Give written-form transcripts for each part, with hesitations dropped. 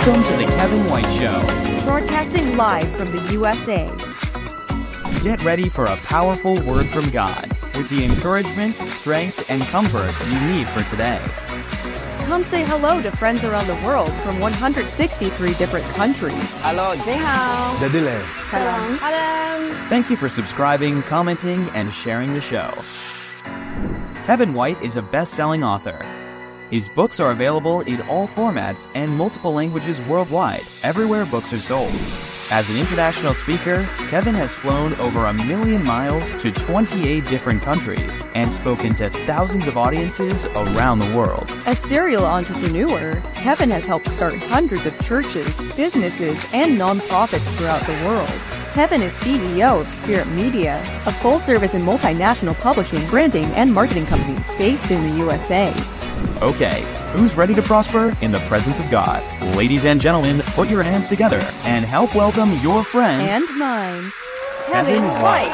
Welcome to the Kevin White Show. Broadcasting live from the USA. Get ready for a powerful word from God with the encouragement, strength, and comfort you need for today. Come say hello to friends around the world from 163 different countries. Hello, 你好. Hello. Thank you for subscribing, commenting, and sharing the show. Kevin White is a best-selling author. His books are available in all formats and multiple languages worldwide, everywhere books are sold. As an international speaker, Kevin has flown over 1 million miles to 28 different countries and spoken to thousands of audiences around the world. A serial entrepreneur, Kevin has helped start hundreds of churches, businesses, and nonprofits throughout the world. Kevin is CEO of Spirit Media, a full-service and multinational publishing, branding, and marketing company based in the USA. Okay, who's ready to prosper in the presence of God? Ladies and gentlemen, put your hands together and help welcome your friend And mine, Kevin White.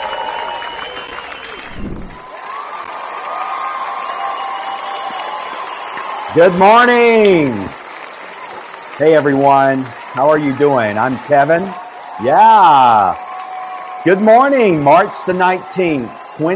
Good morning. Hey everyone, how are you doing? I'm Kevin. Yeah. Good morning, March the 19th,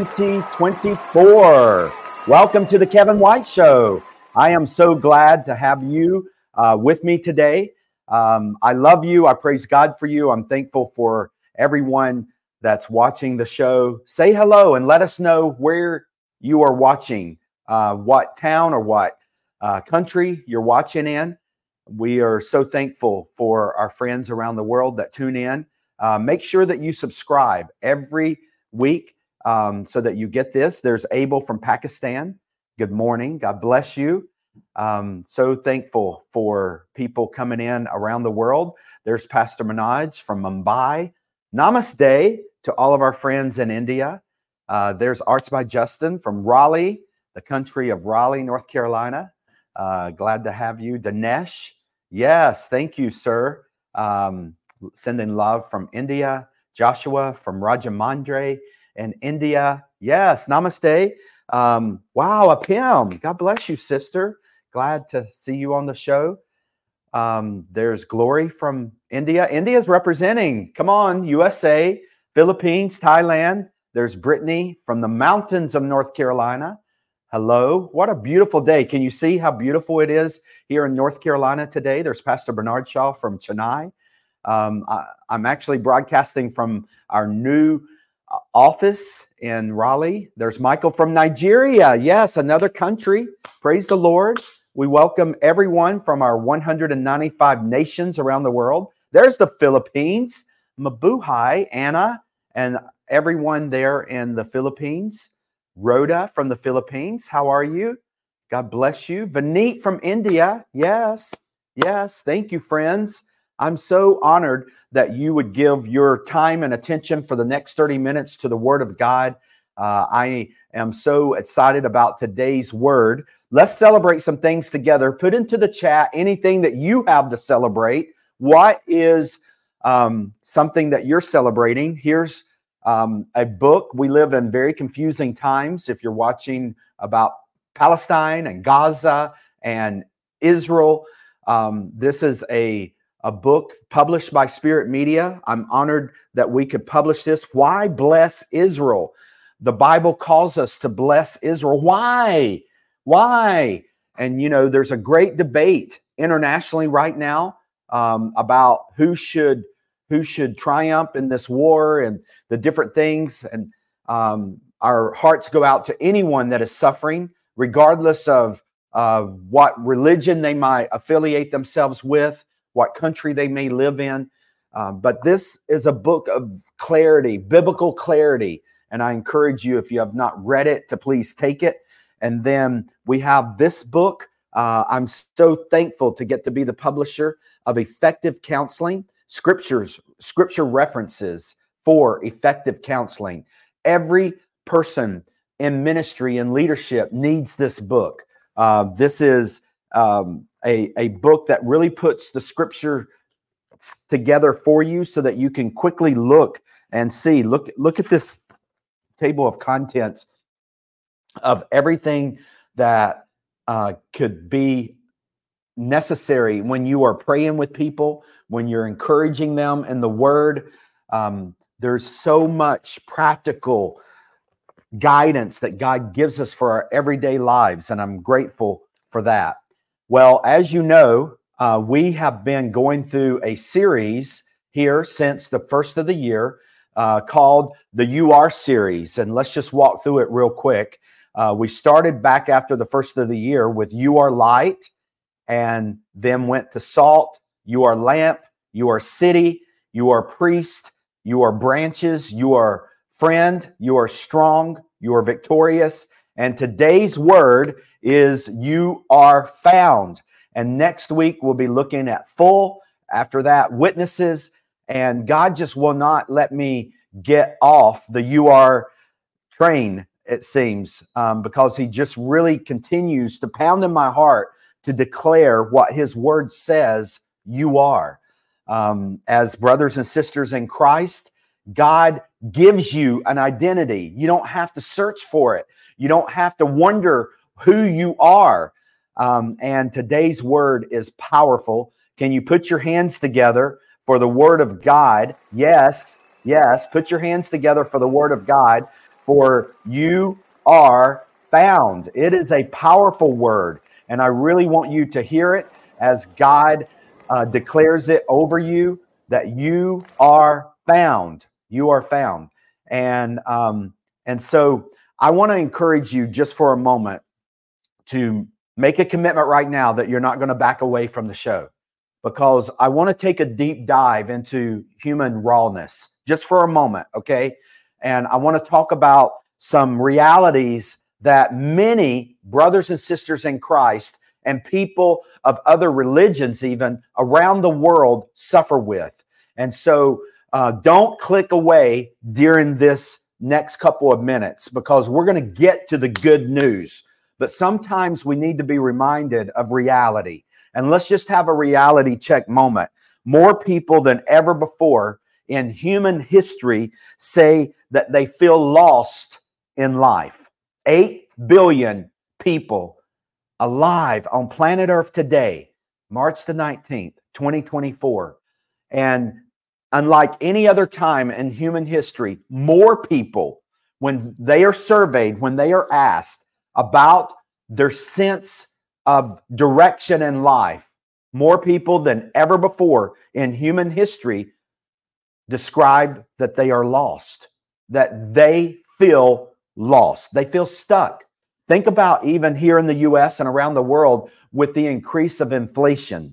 2024. Welcome to the Kevin White Show. I am so glad to have you with me today. I love you. I praise God for you. I'm thankful for everyone that's watching the show. Say hello and let us know where you are watching, what town or what country you're watching in. We are so thankful for our friends around the world that tune in. Make sure that you subscribe every week so that you get this. There's Abel from Pakistan. Good morning. God bless you. So thankful for people coming in around the world. There's Pastor Manoj from Mumbai. Namaste to all of our friends in India. There's Arts by Justin from Raleigh, the country of Raleigh, North Carolina. Glad to have you. Dinesh. Yes, thank you, sir. Sending love from India. Joshua from Rajamandre in India. Yes, namaste. Wow, Apim. God bless you, sister. Glad to see you on the show. There's Glory from India. India's representing. Come on, USA, Philippines, Thailand. There's Brittany from the mountains of North Carolina. Hello. What a beautiful day. Can you see how beautiful it is here in North Carolina today? There's Pastor Bernard Shaw from Chennai. I'm actually broadcasting from our new office in Raleigh. There's Michael from Nigeria. Yes, another country. Praise the Lord. We welcome everyone from our 195 nations around the world. There's the Philippines. Mabuhay, Anna, and everyone there in the Philippines. Rhoda from the Philippines. How are you? God bless you. Vineet from India. Yes. Yes. Thank you, friends. I'm so honored that you would give your time and attention for the next 30 minutes to the Word of God. I am so excited about today's word. Let's celebrate some things together. Put into the chat anything that you have to celebrate. What is something that you're celebrating? Here's a book. We live in very confusing times. If you're watching about Palestine and Gaza and Israel, this is a book published by Spirit Media. I'm honored that we could publish this. Why bless Israel? The Bible calls us to bless Israel. Why? Why? And, you know, there's a great debate internationally right now about who should triumph in this war and the different things. And our hearts go out to anyone that is suffering, regardless of what religion they might affiliate themselves with, what country they may live in. But this is a book of clarity, biblical clarity. And I encourage you, if you have not read it, to please take it. And then we have this book. I'm so thankful to get to be the publisher of Effective Counseling, Scripture References for Effective Counseling. Every person in ministry and leadership needs this book. This is a book that really puts the Scripture together for you so that you can quickly look and see. Look at this table of contents of everything that could be necessary when you are praying with people, when you're encouraging them in the Word. There's so much practical guidance that God gives us for our everyday lives, and I'm grateful for that. Well, as you know, we have been going through a series here since the first of the year called the You Are series, and let's just walk through it real quick. We started back after the first of the year with You Are Light, and then went to Salt, You Are Lamp, You Are City, You Are Priest, You Are Branches, You Are Friend, You Are Strong, You Are Victorious. And today's word is You Are Found. And next week we'll be looking at Full. After that, Witnesses. And God just will not let me get off the You Are train, it seems, because he just really continues to pound in my heart to declare what his word says you are. As brothers and sisters in Christ, God gives you an identity. You don't have to search for it. You don't have to wonder who you are. And today's word is powerful. Can you put your hands together for the word of God? Yes, yes. Put your hands together for the word of God, for you are found. It is a powerful word, and I really want you to hear it as God declares it over you, that you are found. You are found. And so I want to encourage you just for a moment to make a commitment right now that you're not going to back away from the show, because I want to take a deep dive into human rawness just for a moment, okay? And I want to talk about some realities that many brothers and sisters in Christ and people of other religions even around the world suffer with. And so don't click away during this next couple of minutes, because we're going to get to the good news. But sometimes we need to be reminded of reality. And let's just have a reality check moment. More people than ever before in human history say that they feel lost in life. 8 billion people alive on planet Earth today, March the 19th, 2024. And unlike any other time in human history, more people, when they are surveyed, when they are asked about their sense of direction in life, more people than ever before in human history describe that they are lost, that they feel lost. They feel stuck. Think about even here in the U.S. and around the world with the increase of inflation.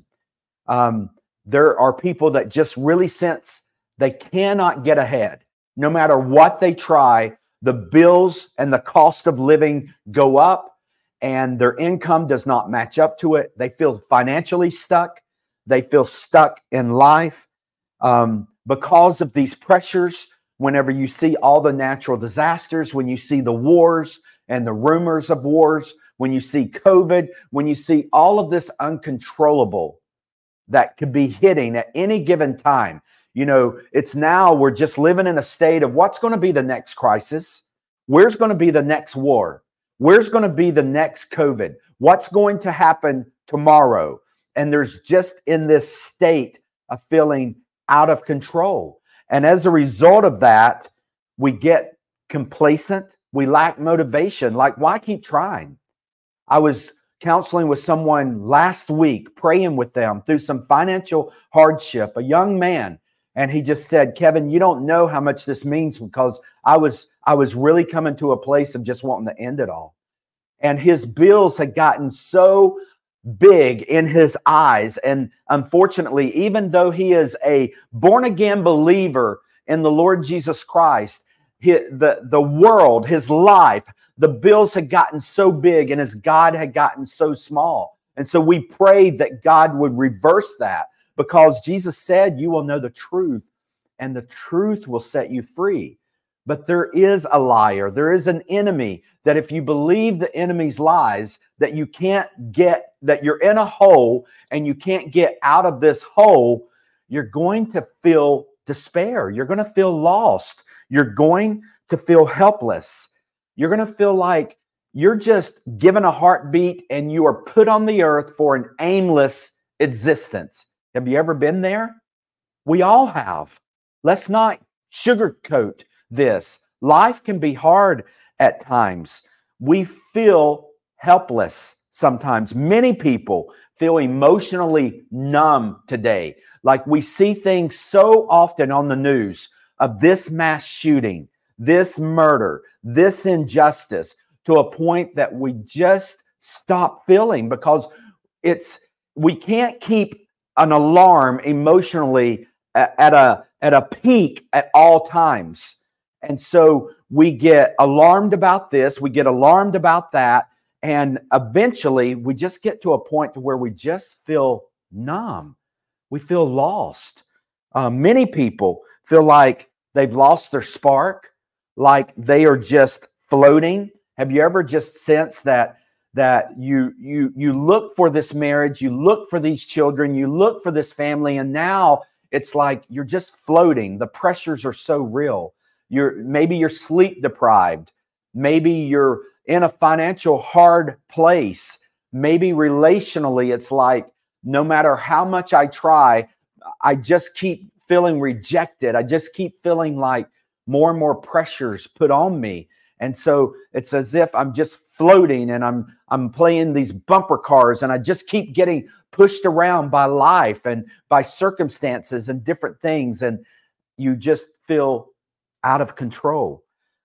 There are people that just really sense they cannot get ahead. No matter what they try, the bills and the cost of living go up, and their income does not match up to it. They feel financially stuck. They feel stuck in life because of these pressures. Whenever you see all the natural disasters, when you see the wars and the rumors of wars, when you see COVID, when you see all of this uncontrollable that could be hitting at any given time, you know, it's now we're just living in a state of what's going to be the next crisis? Where's going to be the next war? Where's going to be the next COVID? What's going to happen tomorrow? And there's just in this state of feeling out of control. And as a result of that, we get complacent. We lack motivation. Like, why keep trying? I was counseling with someone last week, praying with them through some financial hardship, a young man. And he just said, Kevin, you don't know how much this means, because I was really coming to a place of just wanting to end it all. And his bills had gotten so big in his eyes. And unfortunately, even though he is a born-again believer in the Lord Jesus Christ, the world, his life, the bills had gotten so big and his God had gotten so small. And so we prayed that God would reverse that, because Jesus said, you will know the truth and the truth will set you free. But there is a liar. There is an enemy that if you believe the enemy's lies, that you can't get, that you're in a hole and you can't get out of this hole, you're going to feel despair. You're going to feel lost. You're going to feel helpless. You're going to feel like you're just given a heartbeat and you are put on the earth for an aimless existence. Have you ever been there? We all have. Let's not sugarcoat this. Life can be hard at times. We feel helpless sometimes. Many people feel emotionally numb today. Like we see things so often on the news of this mass shooting, this murder, this injustice, to a point that we just stop feeling because we can't keep an alarm emotionally at a peak at all times. And so we get alarmed about this, we get alarmed about that, and eventually we just get to a point to where we just feel numb. We feel lost. Many people feel like they've lost their spark, like they are just floating. Have you ever just sensed that you look for this marriage, you look for these children, you look for this family, and now it's like you're just floating. The pressures are so real. Maybe you're sleep deprived. Maybe you're in a financial hard place. Maybe relationally, it's like no matter how much I try, I just keep feeling rejected. I just keep feeling like more and more pressures put on me. And so it's as if I'm just floating and I'm playing these bumper cars, and I just keep getting pushed around by life and by circumstances and different things. And you just feel out of control.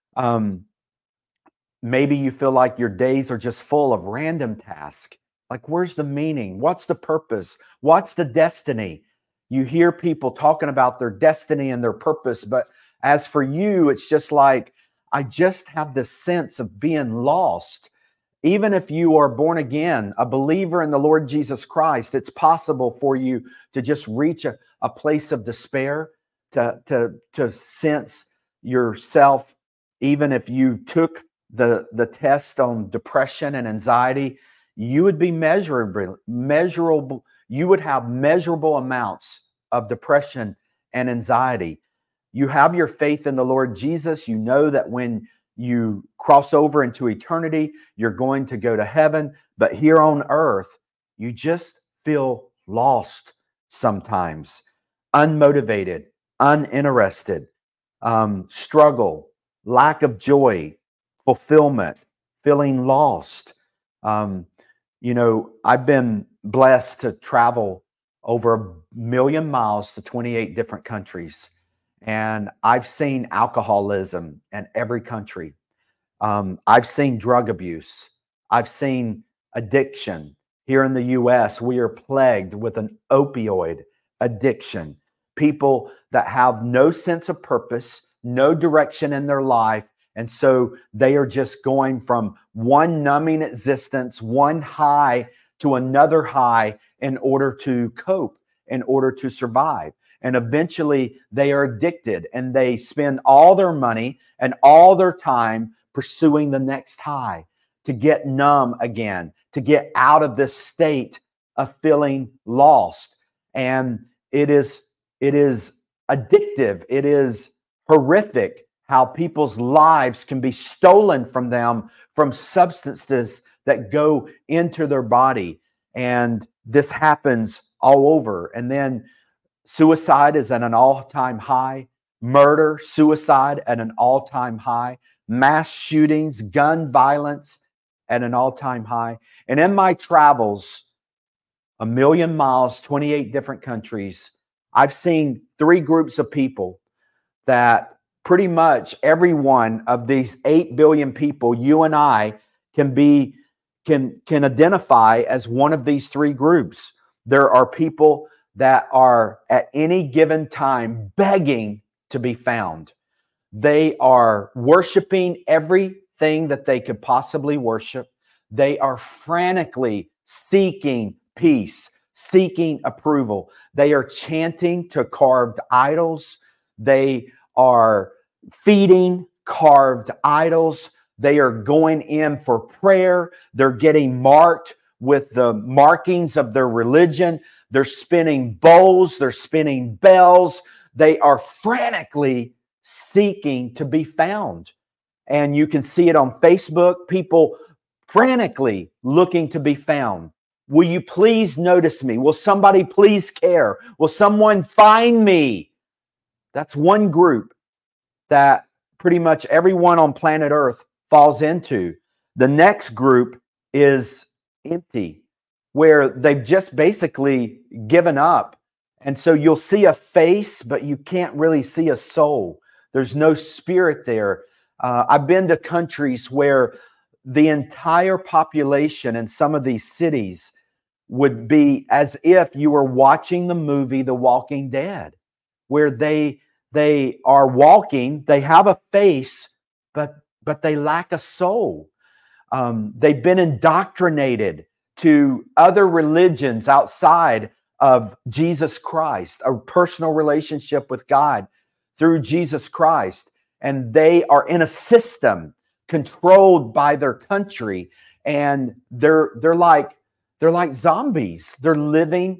Maybe you feel like your days are just full of random tasks. Like, where's the meaning? What's the purpose? What's the destiny? You hear people talking about their destiny and their purpose, but as for you, it's just like, I just have this sense of being lost. Even if you are born again, a believer in the Lord Jesus Christ, it's possible for you to just reach a place of despair, to sense yourself. Even if you took the test on depression and anxiety, you would be measurable. You would have measurable amounts of depression and anxiety. You have your faith in the Lord Jesus. You know that when you cross over into eternity, you're going to go to heaven. But here on earth, you just feel lost sometimes, unmotivated, uninterested, struggle, lack of joy, fulfillment, feeling lost. I've been blessed to travel over 1 million miles to 28 different countries. And I've seen alcoholism in every country. I've seen drug abuse. I've seen addiction. Here in the U.S., we are plagued with an opioid addiction. People that have no sense of purpose, no direction in their life. And so they are just going from one numbing existence, one high to another high in order to cope, in order to survive. And eventually they are addicted and they spend all their money and all their time pursuing the next high to get numb again, to get out of this state of feeling lost. And it is addictive. It is horrific how people's lives can be stolen from them from substances that go into their body. And this happens all over. And then suicide is at an all-time high. Murder, suicide at an all-time high. Mass shootings, gun violence at an all-time high. And in my travels, 1 million miles, 28 different countries, I've seen 3 groups of people that pretty much every one of these 8 billion people, you and I, can identify as one of these 3 groups. There are people that are at any given time begging to be found. They are worshiping everything that they could possibly worship. They are frantically seeking peace, seeking approval. They are chanting to carved idols. They are feeding carved idols. They are going in for prayer. They're getting marked with the markings of their religion. They're spinning bowls. They're spinning bells. They are frantically seeking to be found. And you can see it on Facebook. People frantically looking to be found. Will you please notice me? Will somebody please care? Will someone find me? That's one group that pretty much everyone on planet Earth falls into. The next group is empty, where they've just basically given up. And so you'll see a face, but you can't really see a soul. There's no spirit there. I've been to countries where the entire population in some of these cities would be as if you were watching the movie The Walking Dead, where they are walking, they have a face, but they lack a soul. They've been indoctrinated to other religions outside of Jesus Christ, a personal relationship with God through Jesus Christ. And they are in a system controlled by their country, and they're like zombies. They're living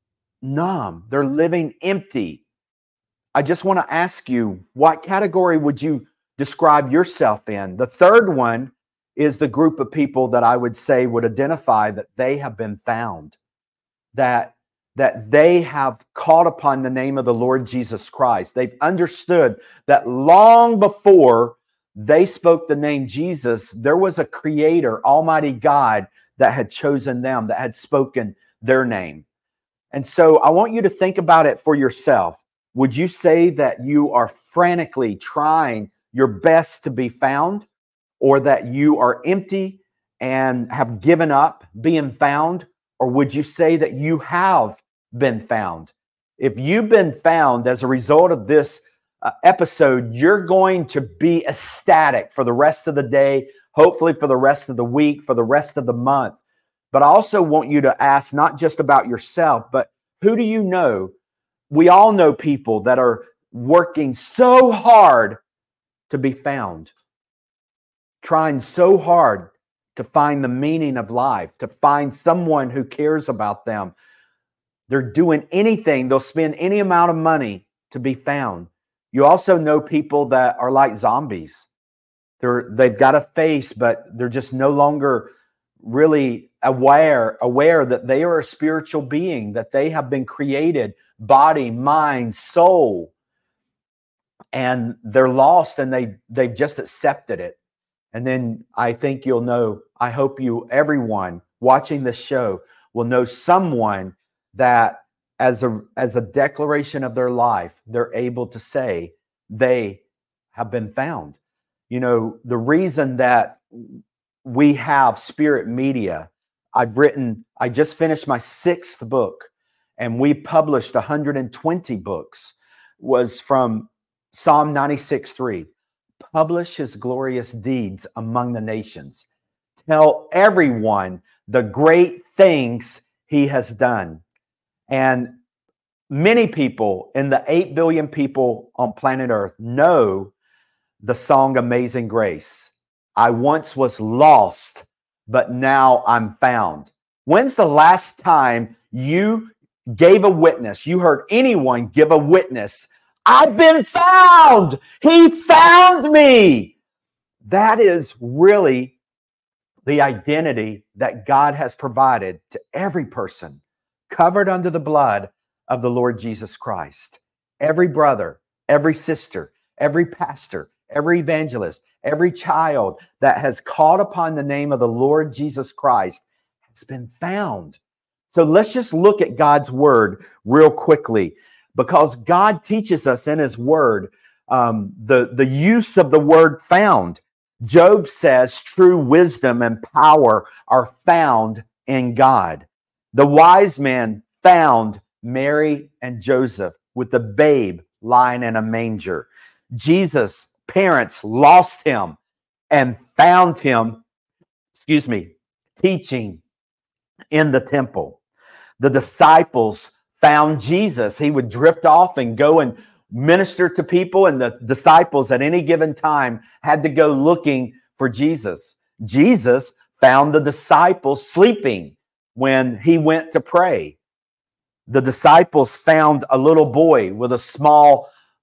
numb. They're living empty. I just want to ask you, what category would you describe yourself in? The third one is the group of people that I would say would identify that they have been found, that they have called upon the name of the Lord Jesus Christ. They've understood that long before they spoke the name Jesus, there was a creator, Almighty God, that had chosen them, that had spoken their name. And so I want you to think about it for yourself. Would you say that you are frantically trying your best to be found, or that you are empty and have given up being found? Or would you say that you have been found? If you've been found as a result of this episode, you're going to be ecstatic for the rest of the day, hopefully for the rest of the week, for the rest of the month. But I also want you to ask not just about yourself, but who do you know? We all know people that are working so hard to be found, trying so hard to find the meaning of life, to find someone who cares about them. They're doing anything. They'll spend any amount of money to be found. You also know people that are like zombies. They've got a face, but they're just no longer really aware that they are a spiritual being, that they have been created, body, mind, soul, and they're lost, and they've just accepted it. And then I think you'll know, I hope everyone watching this show will know someone that as a declaration of their life, they're able to say they have been found. You know, the reason that we have Spirit Media, I just finished my 6th book, and we published 120 books, was from Psalm 96:3. Publish his glorious deeds among the nations. Tell everyone the great things he has done. And many people in the 8 billion people on planet Earth know the song Amazing Grace. I once was lost, but now I'm found. When's the last time you gave a witness? You heard anyone give a witness? I've been found. He found me. That is really the identity that God has provided to every person covered under the blood of the Lord Jesus Christ. Every brother, every sister, every pastor, every evangelist, every child that has called upon the name of the Lord Jesus Christ has been found. So let's just look at God's word real quickly, because God teaches us in his word the use of the word found. Job says true wisdom and power are found in God. The wise man found Mary and Joseph with the babe lying in a manger. Jesus' parents lost him and found him, teaching in the temple. The disciples found Jesus. He would drift off and go and minister to people, and the disciples at any given time had to go looking for Jesus. Jesus found the disciples sleeping when he went to pray. The disciples found a little boy with 2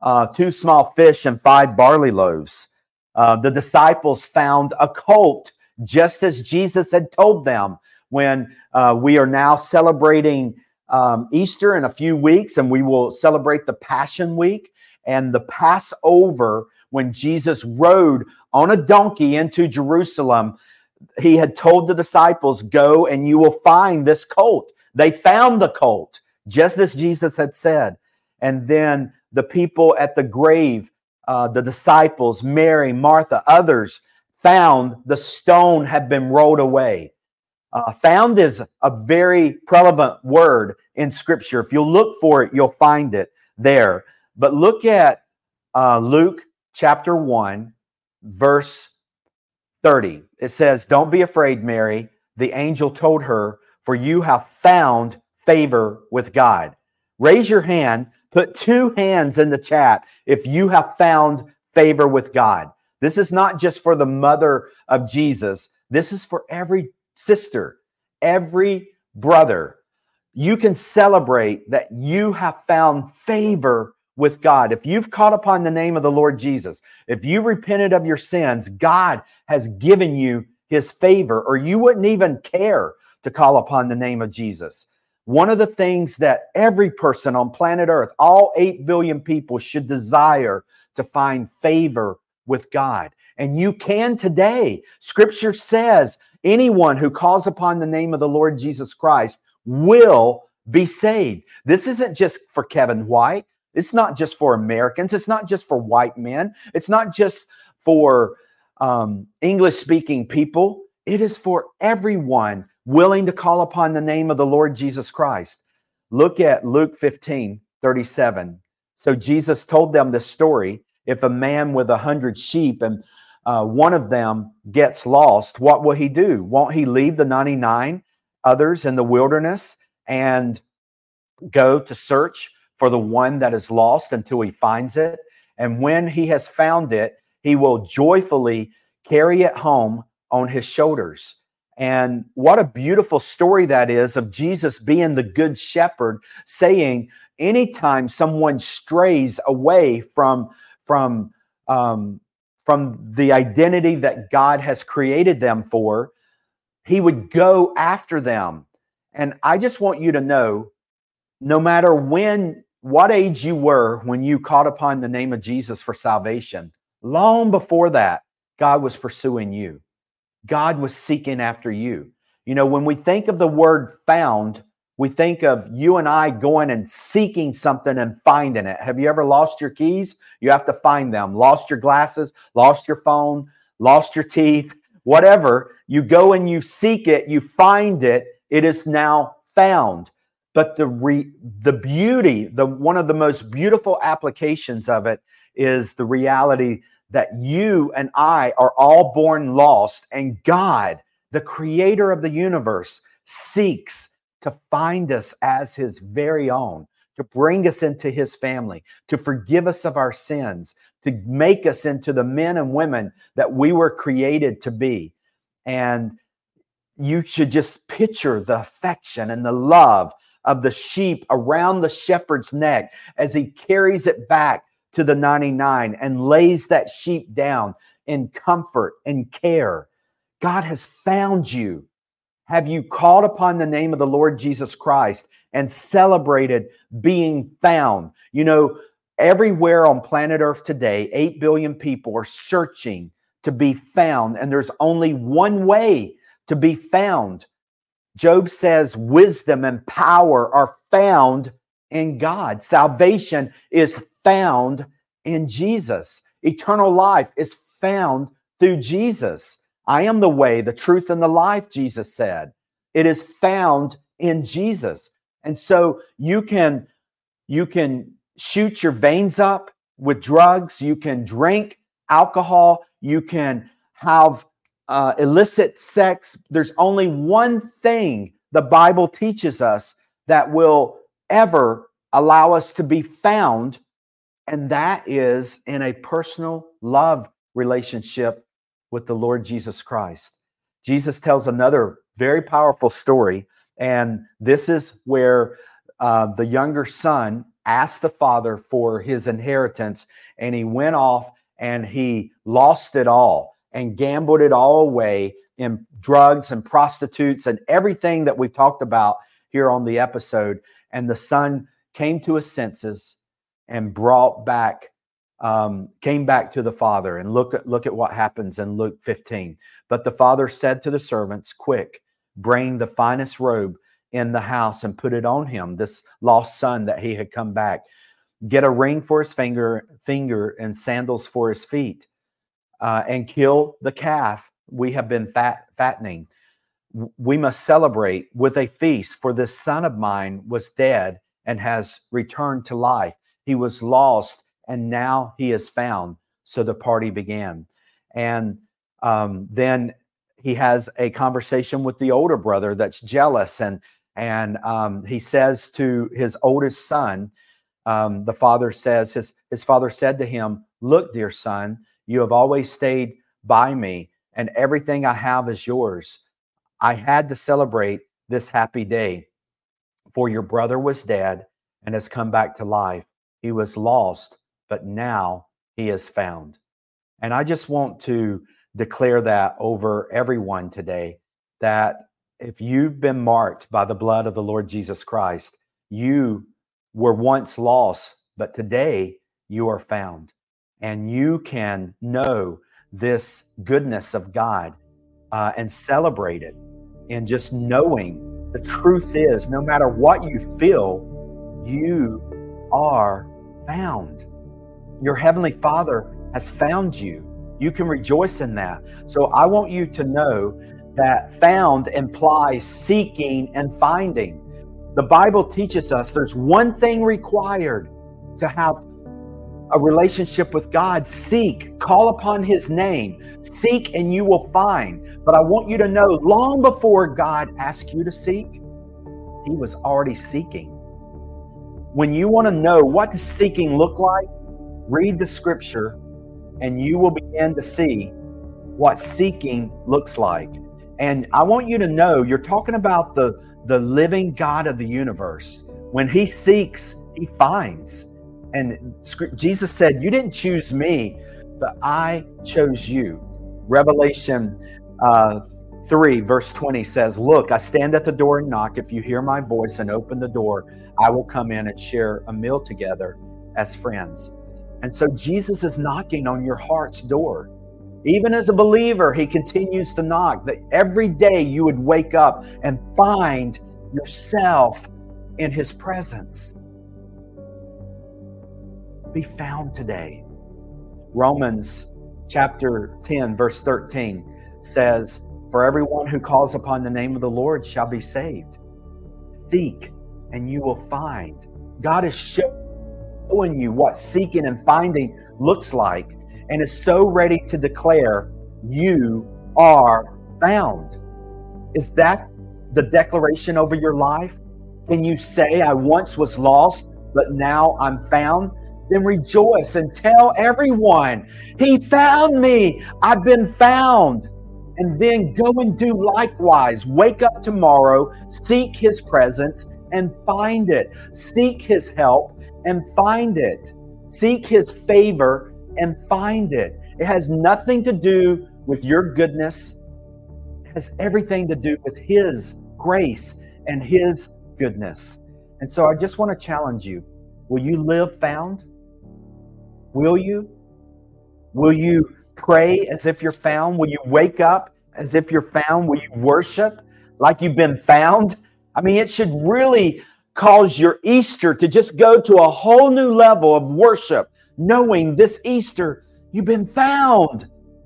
small fish and 5 barley loaves. The disciples found a colt just as Jesus had told them when we are now celebrating Easter in a few weeks, and we will celebrate the Passion Week and the Passover when Jesus rode on a donkey into Jerusalem. He had told the disciples, go and you will find this colt. They found the colt, just as Jesus had said. And then the people at the grave, the disciples, Mary, Martha, others, found the stone had been rolled away. Found is a very prevalent word in Scripture. If you'll look for it, you'll find it there. But look at Luke chapter 1, verse 30. It says, don't be afraid, Mary. The angel told her, for you have found favor with God. Raise your hand. Put 2 hands in the chat if you have found favor with God. This is not just for the mother of Jesus. This is for every sister, every brother. You can celebrate that you have found favor with God. If you've called upon the name of the Lord Jesus, if you repented of your sins, God has given you his favor, or you wouldn't even care to call upon the name of Jesus. One of the things that every person on planet Earth, all 8 billion people, should desire to find favor with God. And you can today. Scripture says anyone who calls upon the name of the Lord Jesus Christ will be saved. This isn't just for Kevin White. It's not just for Americans. It's not just for white men. It's not just for English-speaking people. It is for everyone willing to call upon the name of the Lord Jesus Christ. Look at Luke 15:37. So Jesus told them this story. If a man with 100 sheep and one of them gets lost, what will he do? Won't he leave the 99 others in the wilderness and go to search for the one that is lost until he finds it? And when he has found it, he will joyfully carry it home on his shoulders. And what a beautiful story that is of Jesus being the good shepherd, saying anytime someone strays away from the identity that God has created them for, he would go after them. And I just want you to know, no matter what age you were when you called upon the name of Jesus for salvation, long before that, God was pursuing you. God was seeking after you. You know, when we think of the word found, we think of you and I going and seeking something and finding it. Have you ever lost your keys? You have to find them. Lost your glasses, lost your phone, lost your teeth, whatever. You go and you seek it, you find it, it is now found. But the beauty, one of the most beautiful applications of it is the reality that you and I are all born lost, and God, the creator of the universe, seeks to find us as his very own, to bring us into his family, to forgive us of our sins, to make us into the men and women that we were created to be. And you should just picture the affection and the love of the sheep around the shepherd's neck as he carries it back to the 99 and lays that sheep down in comfort and care. God has found you. Have you called upon the name of the Lord Jesus Christ and celebrated being found? You know, everywhere on planet Earth today, 8 billion people are searching to be found, and there's only one way to be found. Job says wisdom and power are found in God. Salvation is found in Jesus. Eternal life is found through Jesus. I am the way, the truth, and the life, Jesus said. It is found in Jesus. And so you can shoot your veins up with drugs. You can drink alcohol. You can have illicit sex. There's only one thing the Bible teaches us that will ever allow us to be found, and that is in a personal love relationship with the Lord Jesus Christ. Jesus tells another very powerful story, and this is where the younger son asked the father for his inheritance, and he went off and he lost it all and gambled it all away in drugs and prostitutes and everything that we've talked about here on the episode. And the son came to his senses and came back to the father. And look at what happens in Luke 15. But the father said to the servants, "Quick, bring the finest robe in the house and put it on him," this lost son that he had come back. "Get a ring for his finger and sandals for his feet, and kill the calf we have been fattening. We must celebrate with a feast, for this son of mine was dead and has returned to life. He was lost and now he is found." So the party began. And then he has a conversation with the older brother that's jealous. And he says to his oldest son, the father says, his father said to him, "Look, dear son, you have always stayed by me, and everything I have is yours. I had to celebrate this happy day, for your brother was dead and has come back to life. He was lost, but now he is found." And I just want to declare that over everyone today, that if you've been marked by the blood of the Lord Jesus Christ, you were once lost, but today you are found. And you can know this goodness of God and celebrate it. And just knowing the truth is, no matter what you feel, you are found. Your Heavenly Father has found you. You can rejoice in that. So I want you to know that found implies seeking and finding. The Bible teaches us there's one thing required to have a relationship with God. Seek, call upon His name. Seek and you will find. But I want you to know, long before God asked you to seek, He was already seeking. When you want to know what does seeking look like, read the scripture and you will begin to see what seeking looks like. And I want you to know, you're talking about the living God of the universe. When He seeks, He finds. And Jesus said, "You didn't choose me, but I chose you." Revelation 3 verse 20 says, "Look, I stand at the door and knock. If you hear my voice and open the door, I will come in and share a meal together as friends." And so Jesus is knocking on your heart's door. Even as a believer, He continues to knock, that every day you would wake up and find yourself in His presence. Be found today. Romans chapter 10 verse 13 says, "For everyone who calls upon the name of the Lord shall be saved." Seek and you will find. God is showing you what seeking and finding looks like, and is so ready to declare, you are found. Is that the declaration over your life? Can you say, "I once was lost, but now I'm found"? Then rejoice and tell everyone, "He found me. I've been found." And then go and do likewise. Wake up tomorrow, seek His presence and find it. Seek His help and find it. Seek His favor and find it. It has nothing to do with your goodness. It has everything to do with His grace and His goodness. And so I just want to challenge you. Will you live found? Will you? Will you pray as if you're found? Will you wake up as if you're found? Will you worship like you've been found? I mean, it should really cause your Easter to just go to a whole new level of worship, knowing this Easter you've been found.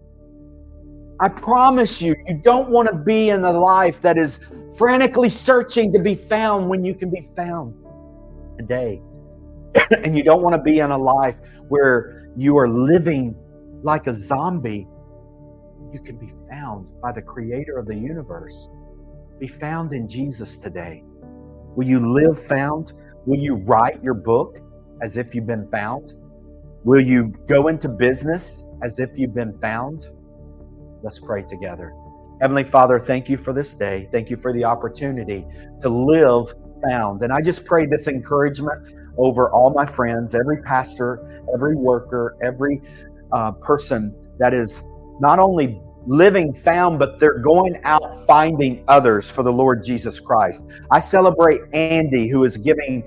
I promise you, you don't want to be in a life that is frantically searching to be found when you can be found today. And you don't want to be in a life where you are living like a zombie. You can be found by the Creator of the universe. Be found in Jesus today. Will you live found? Will you write your book as if you've been found? Will you go into business as if you've been found? Let's pray together. Heavenly Father, thank you for this day. Thank you for the opportunity to live found. And I just pray this encouragement over all my friends, every pastor, every worker, every person that is not only living found, but they're going out finding others for the Lord Jesus Christ. I celebrate Andy, who is giving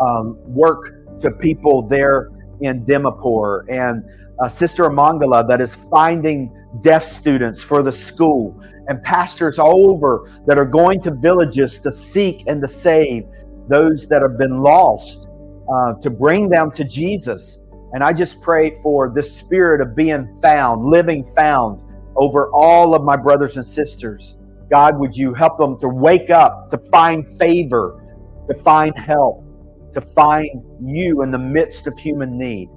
work to people there in Dimapur, and Sister Amangala that is finding deaf students for the school, and pastors all over that are going to villages to seek and to save those that have been lost, to bring them to Jesus. And I just pray for this spirit of being found, living found, over all of my brothers and sisters. God, would you help them to wake up, to find favor, to find help, to find you in the midst of human need.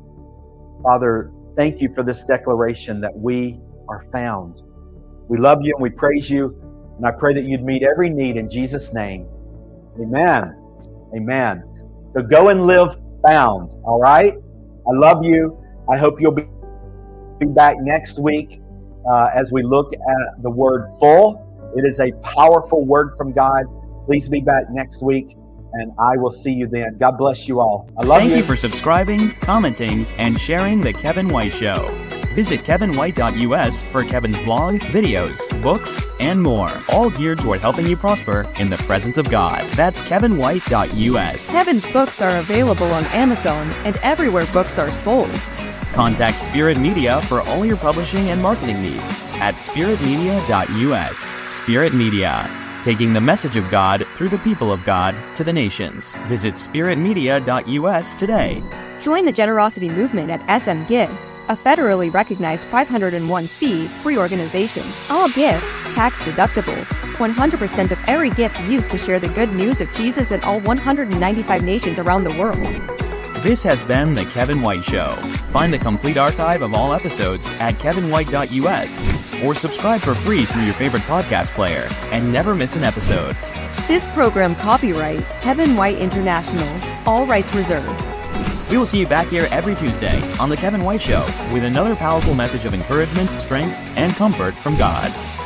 Father, thank you for this declaration that we are found. We love you and we praise you, and I pray that you'd meet every need in Jesus' name. Amen. Amen. So go and live found, all right? I love you. I hope you'll be back next week as we look at the word full. It is a powerful word from God. Please be back next week, and I will see you then. God bless you all. I love you. Thank you for subscribing, commenting, and sharing The Kevin White Show. Visit kevinwhite.us for Kevin's blog, videos, books, and more, all geared toward helping you prosper in the presence of God. That's kevinwhite.us. Kevin's books are available on Amazon and everywhere books are sold. Contact Spirit Media for all your publishing and marketing needs at spiritmedia.us. Spirit Media, taking the message of God through the people of God to the nations. Visit spiritmedia.us today. Join the generosity movement at SM Gives, a federally recognized 501c free organization. All gifts tax deductible. 100% of every gift used to share the good news of Jesus in all 195 nations around the world. This has been The Kevin White Show. Find the complete archive of all episodes at kevinwhite.us or subscribe for free through your favorite podcast player and never miss an episode. This program copyright Kevin White International. All rights reserved. We will see you back here every Tuesday on The Kevin White Show with another powerful message of encouragement, strength, and comfort from God.